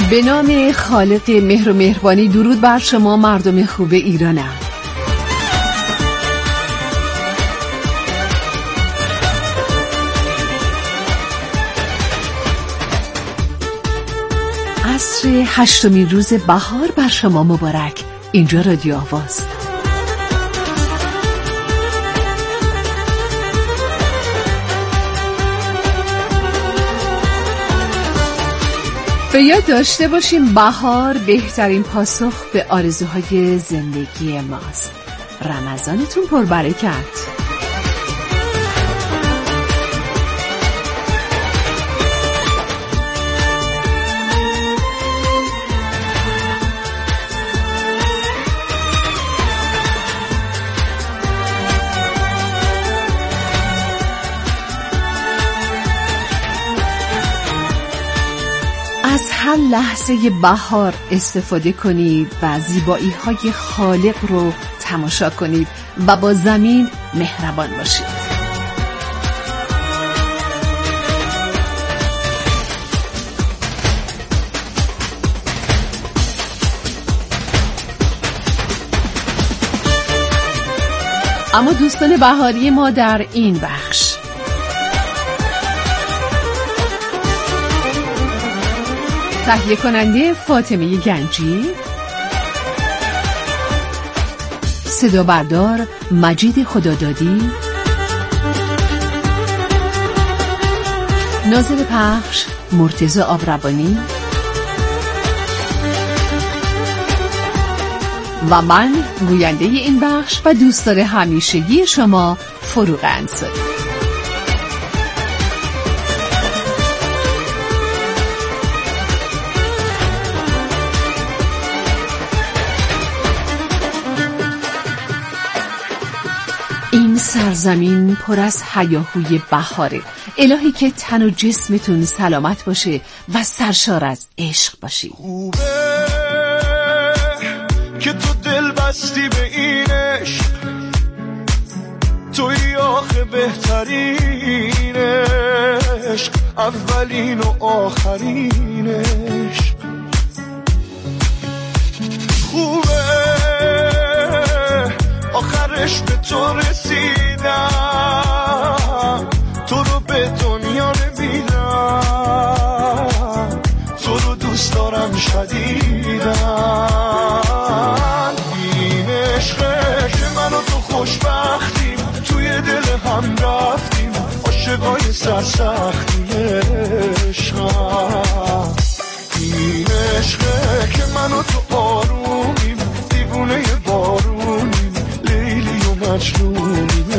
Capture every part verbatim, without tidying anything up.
به نام خالق مهر و مهربانی، درود بر شما مردم خوب ایرانم. عصر هشتمین روز بهار بر شما مبارک. اینجا رادیو آواز. به یاد داشته باشیم بهار بهترین پاسخ به آرزوهای زندگی ماست. رمضانتون پربرکت. از هر لحظه بهار استفاده کنید و زیبایی‌های خالق رو تماشا کنید و با زمین مهربان باشید. اما دوستان بهاری ما در این بخش تهیه کننده فاطمه گنجی، صدا بردار مجید خدادادی، ناظر پخش مرتضی آبروانی و من گوینده این بخش و دوستدار همیشگی شما فروغ انصاری. این سرزمین پر از هیاهوی بهاره. الهی که تن و جسمتون سلامت باشه و سرشار از عشق باشی. خوبه که تو دل بستی به این عشق، توی آخه بهترین عشق، اولین و آخرین عشق. خوبه آخرش به تو رسیدم، تو رو به دنیا نمیدم، تو رو دوست دارم شدیدم. این عشقه که من و تو خوشبختیم، توی دل هم رفتیم، عاشقای سرسختیم. عشقم این عشقه که من و تو آرومیم، دیوونه بارونیم، مجنونیم.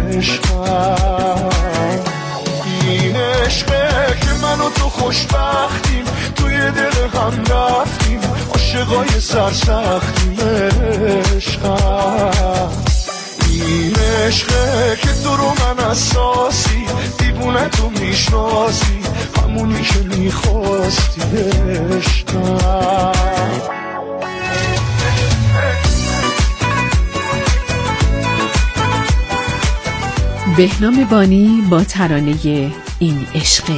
عشقم این عشقه که من و تو خوشبختیم، توی دل هم رفتیم، عاشقای سرسختیم. عشقم این عشقه که تو رو من اساسی، دیوونه تو میشناسی، همونی که میخواستی. عشقم بهنام بانی با ترانه این عشقه.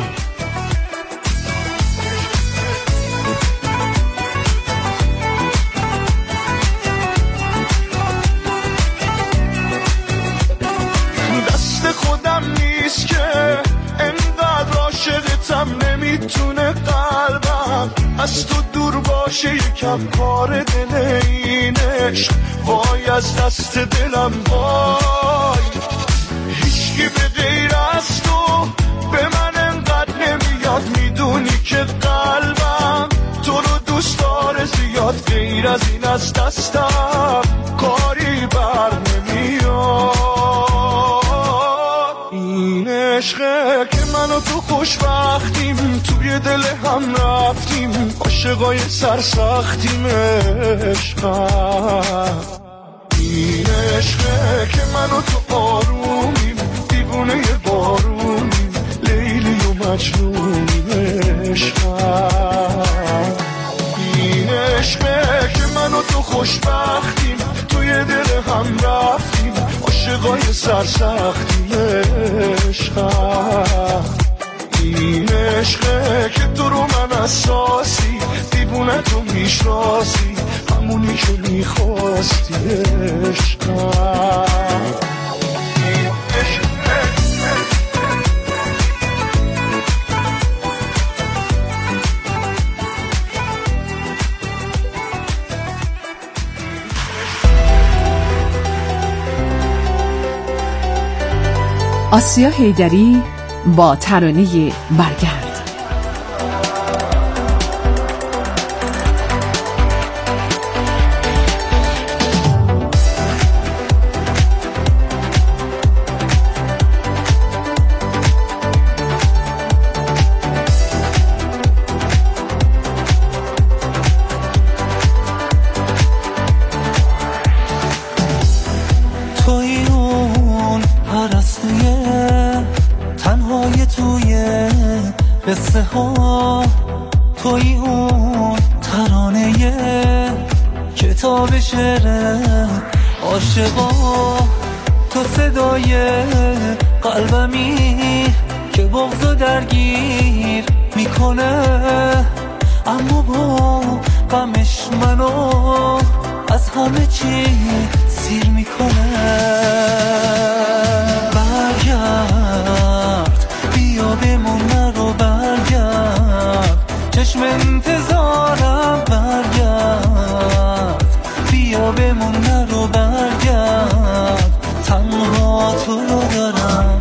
دست خودم نیست که انقدر عاشقتم، نمیتونه قلبم از تو دور باشه، یکم کار دل این عشق. وای از دست دلم وای، هیچکی به غیر از تو به من انقدر نمیاد. میدونی که قلبم تو رو دوست داره زیاد، غیر از این از دستم کاری بر نمیاد. این عشقه که من و تو خوشبختیم، توی دل هم رفتیم، عاشقای سرسختیم. عشقم این عشقه که من و تو آرومیم، دیوونه بارونیم، لیلی و مجنونیم. عشقم این عشقه که من و تو خوشبختیم، توی دل هم رفتیم، عاشقای سرسختیم. عشقم این عشقه که تو رو من اساسی، دیوونه چگونه تو میشناسی همونی که میخواستی عشقم. آسیا حیدری با ترانه برگرد. قصه ها توی اون ترانه کتاب شعر عاشقا، تو صدای قلبمی که بغضو درگیر میکنه، اما با غمش منو از همه چی سیر میکنه. برگرد بیا بمون نرو، برگرد چشم انتظارم، برگرد بیا بمون نرو، برگرد تنها تو رو دارم.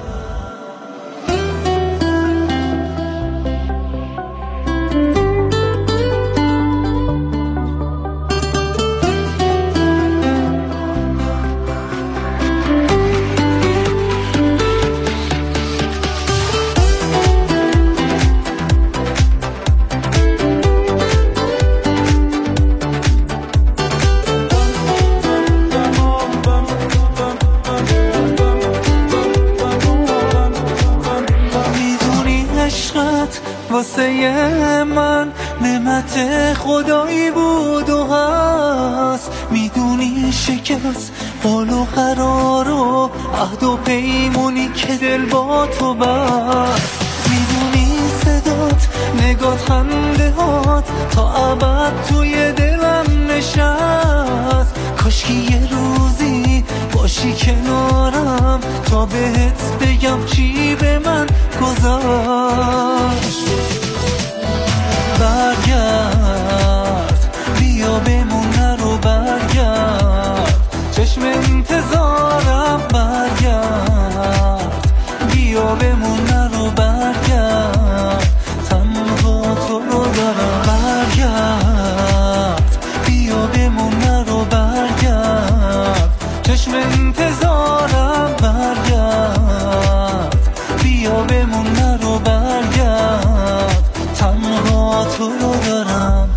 واسه من نعمت خدایی بود و هست، میدونی شکست قول و قرار و عهد و پیمونی که دل با تو بست، میدونی صدات نگات خنده هات تا ابد توی دلم نشست. کاشکی یه روزی باشی کنارم تا بهت بگم چی به من گذشت. برگرد بیا بمون نرو، برگرد چشم انتظارم، برگرد بیا بمون نرو، برگرد تنها تو رو دارم. برگرد بیا بمون نرو، برگرد چشم انتظارم، برگرد بیا بمون نرو، برگرد تنها تو رو دارم.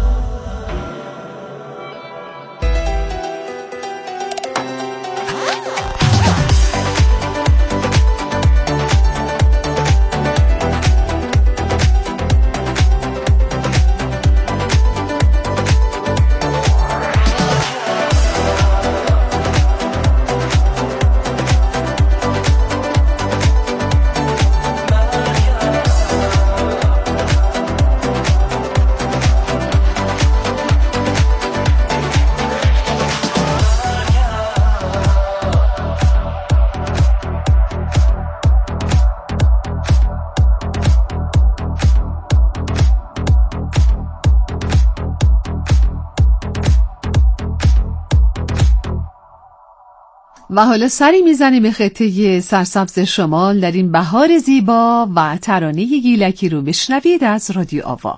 و حالا سری میزنیم به خطه سرسبز شمال در این بهار زیبا و ترانه گیلکی رو بشنوید از رادیو آوا.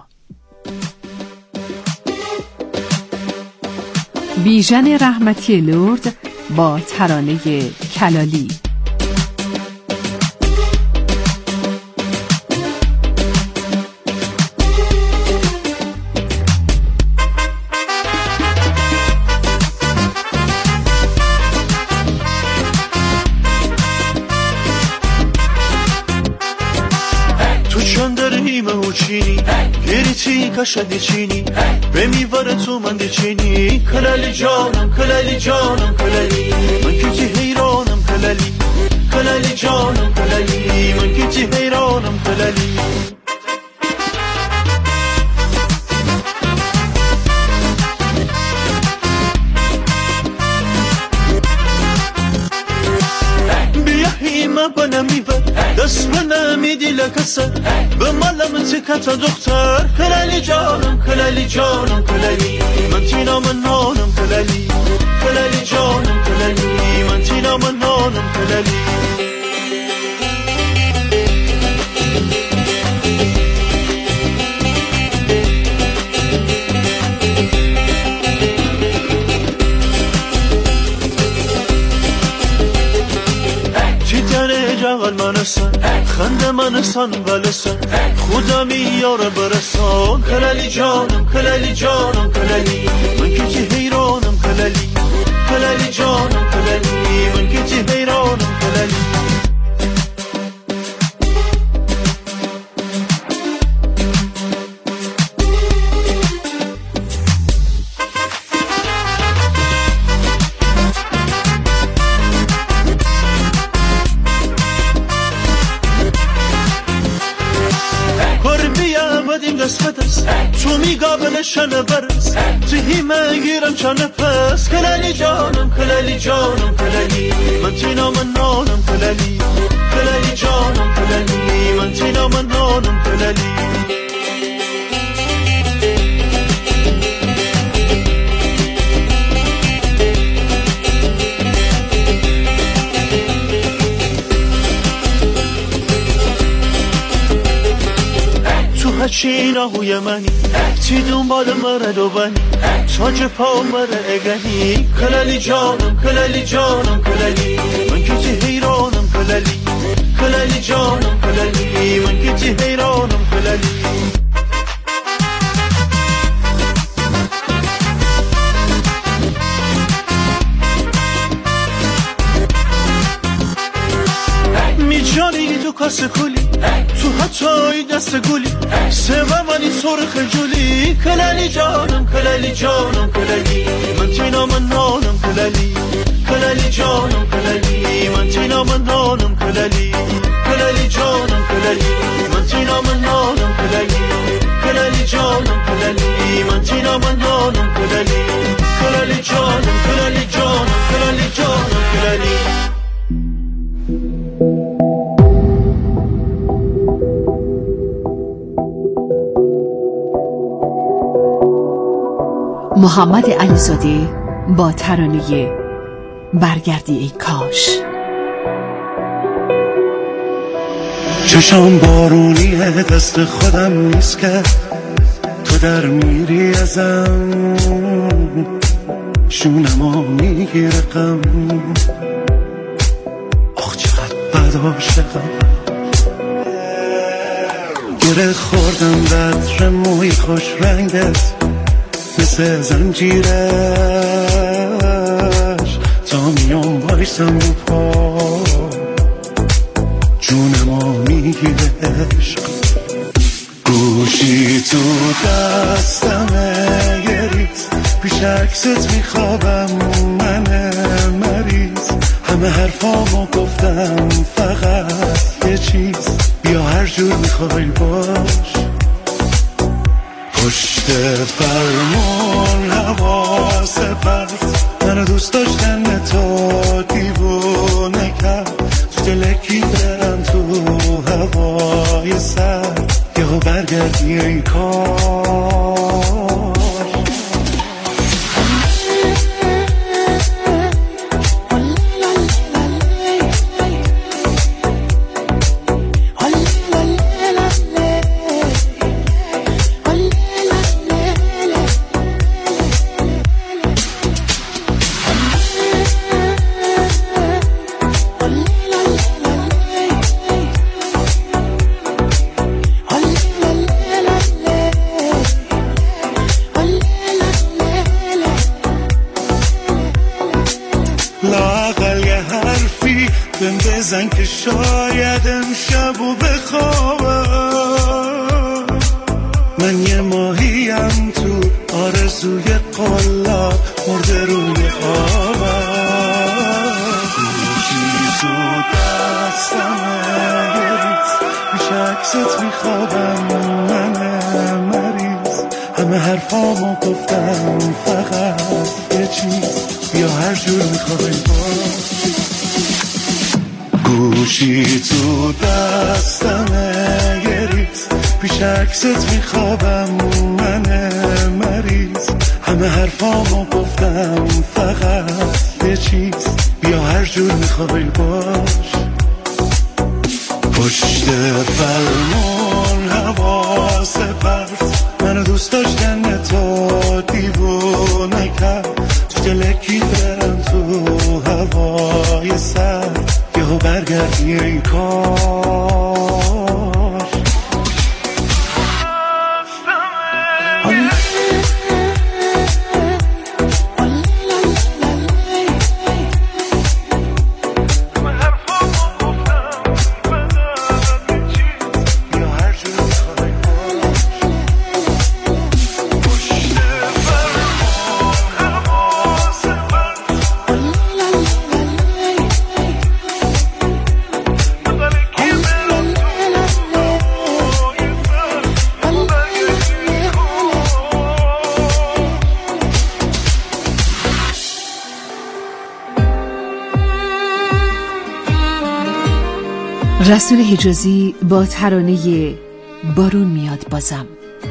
بیژن رحمتی لرد با ترانه کلالی. کشدی چینی به میوار تو من چینی، کلالی جانم کلالی جانم کلالی من کیچی حیرانم، کلالی کلالی جانم کلالی من کیچی حیرانم، کلالی بنم میبر دست بنم میدی لکسر به مالم تکت دختر کلالی جانم کلالی جانم کلالی من تینا من نانم کلالی کلالی جانم کلالی من تینا من نانم کلالی جغل منسان خنده منسان ولسان خدا میاره برسان کلالی جانم کلالی جانم کلالی من که حیرانم کلالی کلالی جانم کلالی من که حیرانم کلالی تو میگابلشن برس تو هیمه گیرم چانه پس کلالی جانم کلالی جانم کلالی من تینا من نانم کلالی کلالی جانم کلالی من تینا من نانم کلالی هرچی نهوی منی تی دنبال مرد و بنی تاج پا مره اگنی کلالی جانم کلالی جانم کلالی من که تی حیرانم کلالی کلالی جانم کلالی من که تی حیرانم کلالی میجانی تو کاسه کلی تو حتی دست گلی سوه منی سرخ جولی کلالی جانم کلالی جانم کلالی من تینا من نانم کلالی کلالی جانم کلالی من تینا من نانم کلالی کلالی جانم کلالی من تینا من نانم کلالی کلالی جانم کلالی من تینا من نانم کلالی کلالی جانم کلالی جانم کلالی جانم کلالی محمد علیزاده با ترانه برگردی ای کاش. چشام بارونیه دست خودم نیست که تو در میری ازم شونمو میگیره غم آخ چقدر بد عاشقم گره خوردم بطر موی خوش رنگت مثل زنجیرش تا میام بایستم رو پا جونمو میگیره عشق گوشی تو دستمه یه ریز پیش عکست میخوابم من مریض همه حرفامو گفتم فقط یه چیز بیا هر جور میخوای باش پشت فرمون حواس پرت منو دوست داشتن تو دیوونه کرد تو دلکی برم تو هوای سر یهو برگردی ای کار بزن که شاید امشب و بخوابم من یه ماهیم تو آرزوی قلاب مرده روی آبم گوشی تو دستمه یه ریز میشه عکست میخوابم من مریض همه حرفامو گفتم فقط یه چیز بیا هر جور میخوای باشی گوشی تو دستمه یه ریز پیش عکست میخوابم من مریض همه حرفامو گفتم فقط یه چیز بیا هر جور میخوای باش پشت فرمون حواس پرت منو دوست داشتن تو دیوونه کرد تو دلکی برم تو هوای سر یهو برگردی این کار رسول حجازی با ترانه بارون میاد بازم.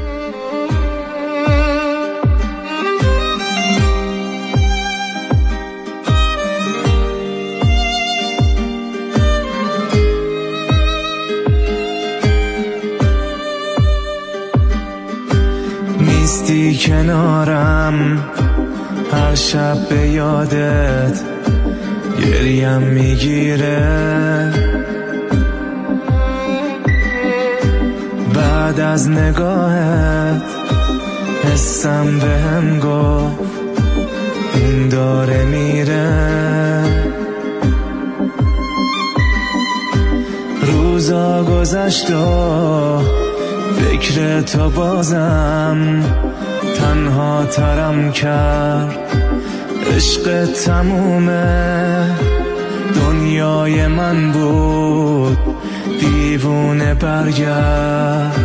نیستی کنارم هر شب به یادت گریم میگیره بعد از نگاهت حسم بهم گفت این داره میره روزا گذشت و فکر تو بازم تنها ترم کرد عشق تمومه دنیای من بود دیوونه برگرد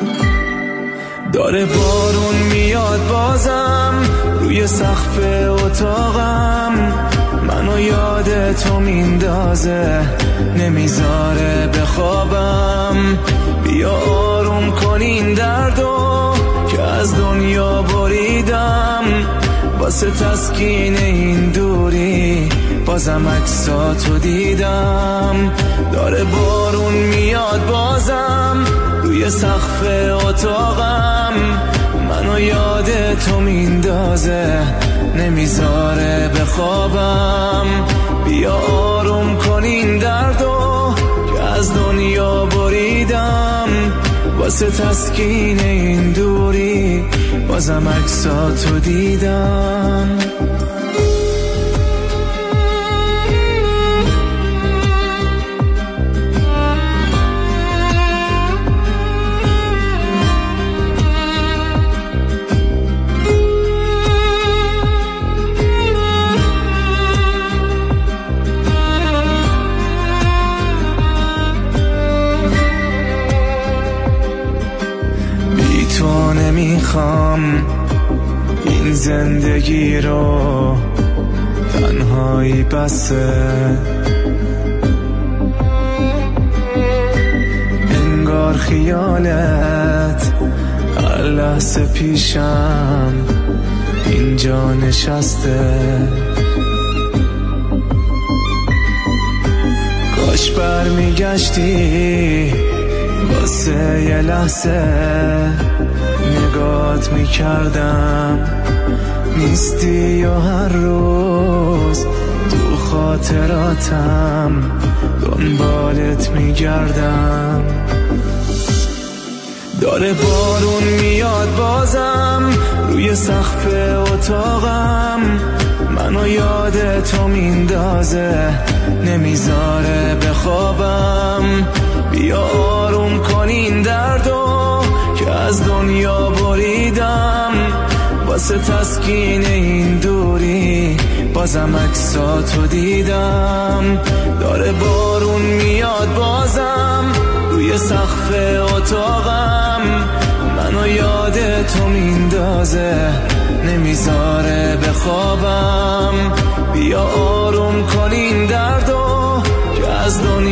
داره بارون میاد بازم روی سقف اتاقم منو یاد تو میندازه نمیذاره بخوابم بیا آروم کن این دردو که از دنیا بریدم واسه تسکین این دوری بازم عکساتو دیدم داره بارون میاد بازم روی سقف اتاقم منو یاد تو میندازه نمیذاره بخوابم بیا آروم کن این دردو که از دنیا بریدم واسه تسکین این دوری بازم عکساتو دیدم نمیخوام این زندگی رو تنهایی بسه انگار خیالت هر لحظه پیشم اینجا نشسته کاش برمیگشتی واسه یه لحظه نگات میکردم نیستی و هر روز تو خاطراتم دنبالت میگردم داره بارون میاد بازم روی سقف اتاقم منو یاد تو میندازه نمیذاره بخوابم بیا آروم کن این دردو که از دنیا بریدم واسه تسکین این دوری بازم عکساتو دیدم داره بارون میاد بازم روی سقف اتاقم منو یاد تو میندازه نمیذاره بخوابم بیا آروم کن این دردو که از دنیا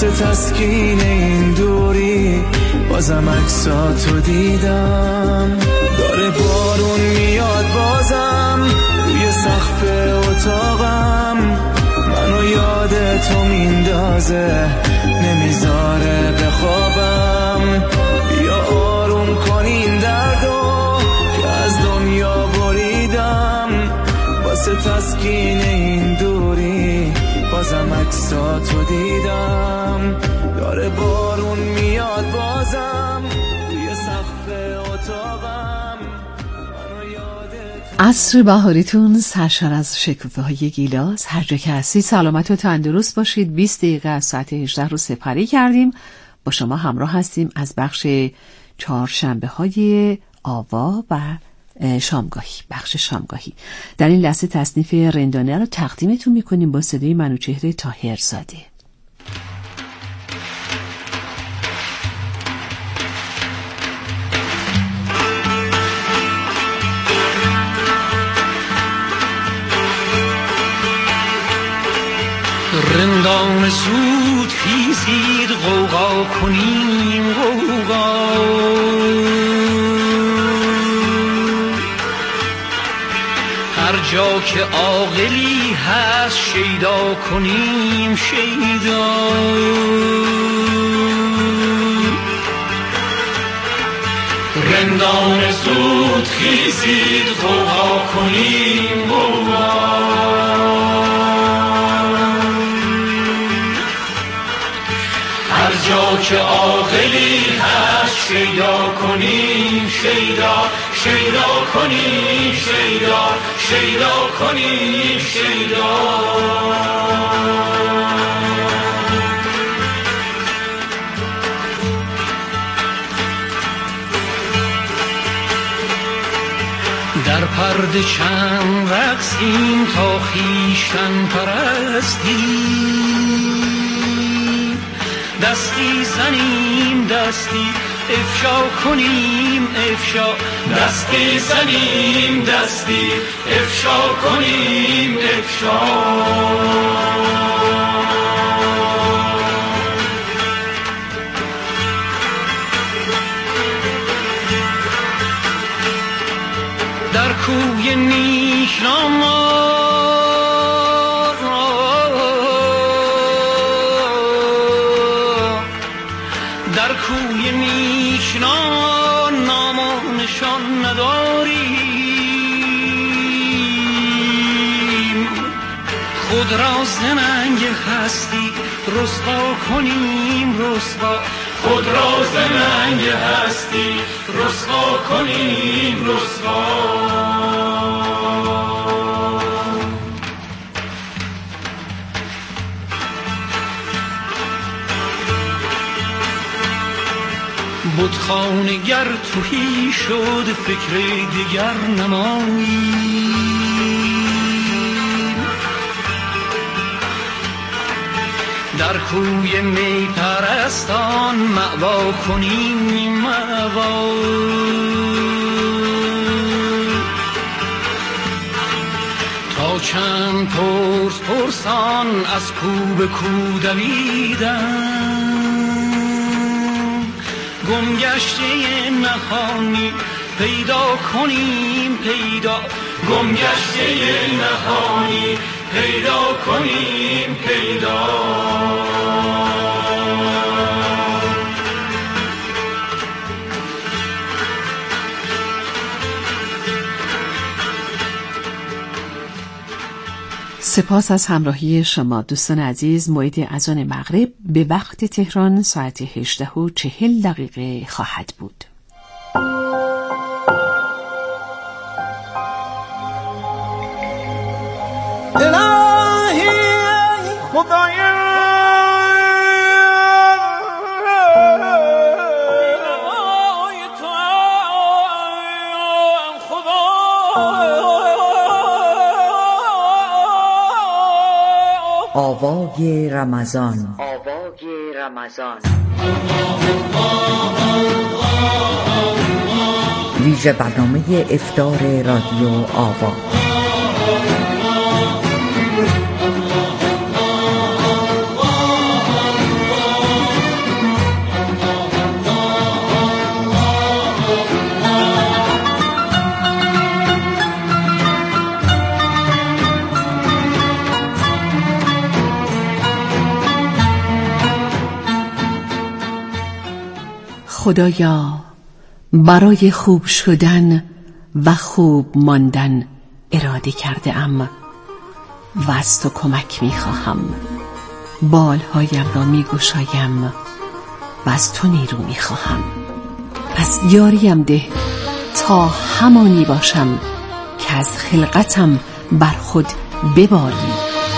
واسه تسکین این دوری بازم عکساتو دیدم. داره بارون میاد بازم روی سقف اتاقم، منو یاد تو میندازه نمیذاره بخوابم. بیا آروم کن این دردو که از دنیا بریدم، واسه تسکین این دوری بازم عکساتو دیدم. داره بارون میاد بازم روی سقف اتاقم، منو یاد عصر بهاریتون سرشار از شکوفه های گیلاس. هر جا که هستید سلامت و تندرست باشید. بیست دقیقه از ساعت هجده رو سپری کردیم، با شما همراه هستیم از بخش چهارشنبه های آوا و شامگاهی. بخش شامگاهی در این لحظه تصنیف رندانه رو تقدیمتون میکنیم با صدای منوچهر طاهرزاده. رندان زود خیزید غوغا کنیم غوغا، هر جا که عاقلی هست شیدا کنیم شیدا. رندان زود خیزید غوغا کنیم غوغا، جا که عاقلی هست شیدا کنیم شیدا، شیدا کنیم شیدا، شیدا کنیم شیدا. در پرده چند رقصیم تا خویشتن پرستی، دستی زنیم دستی افشا کنیم افشا، دستی زنیم دستی افشا کنیم افشا. در کوی نیشناما کوی نیشنا نام و نشان نداریم، خود را زننگ هستی رسوا کنیم رسوا، خود را زننگ هستی رسوا کنیم رسوا. بتخانه گر توهی شد فکر دیگر نماییم، در کوی می پرستان مأوا کنیم مأوا. تا چند پرس پرسان از کو به کو دویدن، گمگشته نهانی پیدا کنیم پیدا، گمگشته نهانی پیدا کنیم پیدا. سپاس از همراهی شما دوستان عزیز. موعد اذان مغرب به وقت تهران ساعت هجده و چهل دقیقه خواهد بود. الهی خدایا آوای رمضان، آوای رمضان، ویژه برنامه افطار رادیو آوا. خدایا برای خوب شدن و خوب ماندن اراده کرده ام و از تو کمک می خواهم. بالهایم را می گشایم و از تو نیرو می خواهم. پس یاریم ده تا همانی باشم که از خلقتم بر خود بباری.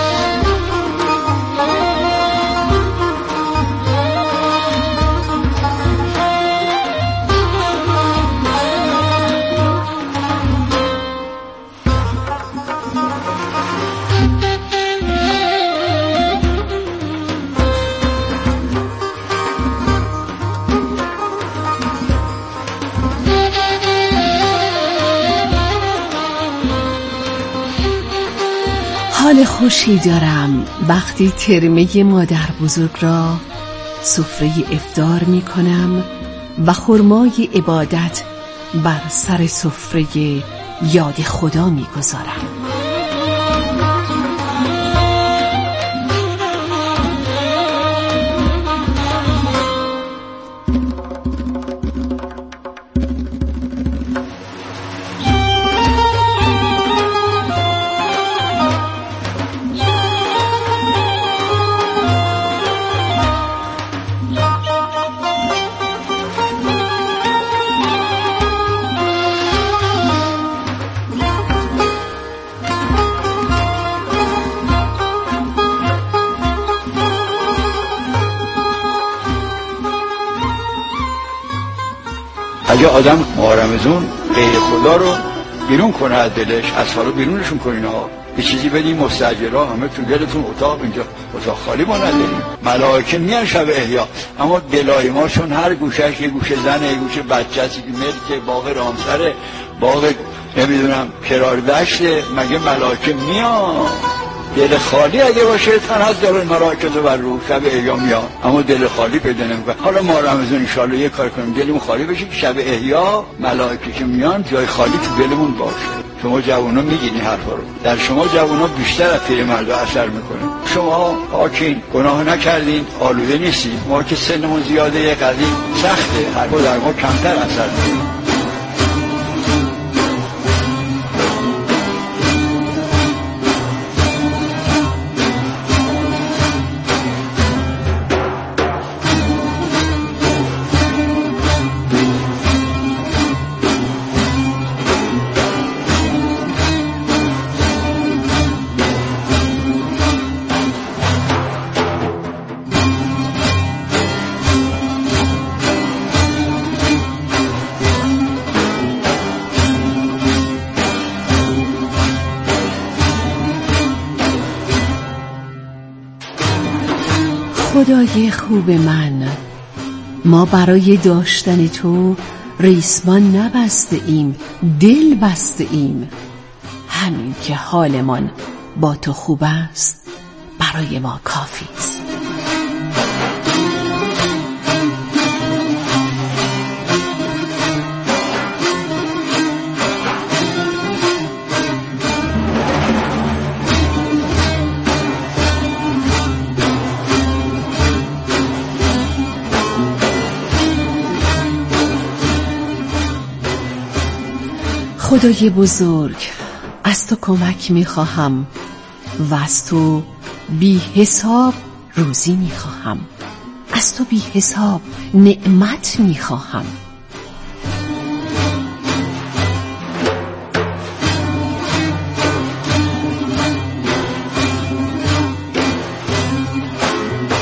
حال خوشی دارم وقتی ترمه مادر بزرگ را سفره افطار می کنم و خرمای عبادت بر سر سفره یاد خدا می گذارم. اگه آدم ماه رمضان غیر خدا رو بیرون کنه از دلش، از حالا بیرونشون کنین ها، یه چیزی بدین مستاجرها، همه تو دلتون اتاق، اینجا اتاق خالی ما نداریم. ملائکه میان شب احیا، اما دلای ما چون هر گوشش یه گوشه زنه، یه گوشه بچه هست، یه ملک باغ رامسره، باغ نمیدونم کراردشته، مگه ملائکه میان؟ دل خالی اگه باشه تنزل الملائکه بر روح، شب احیا میاد، اما دل خالی پیدا نمیکنه. حالا ما رمضان ان شاءالله یه کار کنیم دلمون خالی بشه که شب احیا ملائکه که میان جای خالی تو دلمون باشه. شما جوونا میگین این حرفا رو، در شما جوونا بیشتر از پیرمردا اثر میکنه. شما پاکین، گناه نکردین، آلوده نیستین. ما که سنمون زیاده یه قضیه سخته، حرفا در ما کمتر اثر میکنه. خدای خوب من، ما برای داشتن تو ریسمان نبسته ایم، دل بسته ایم. همین که حالمان با تو خوب است برای ما کافی است. خدای بزرگ، از تو کمک میخواهم و از تو بی حساب روزی میخواهم، از تو بی حساب نعمت میخواهم.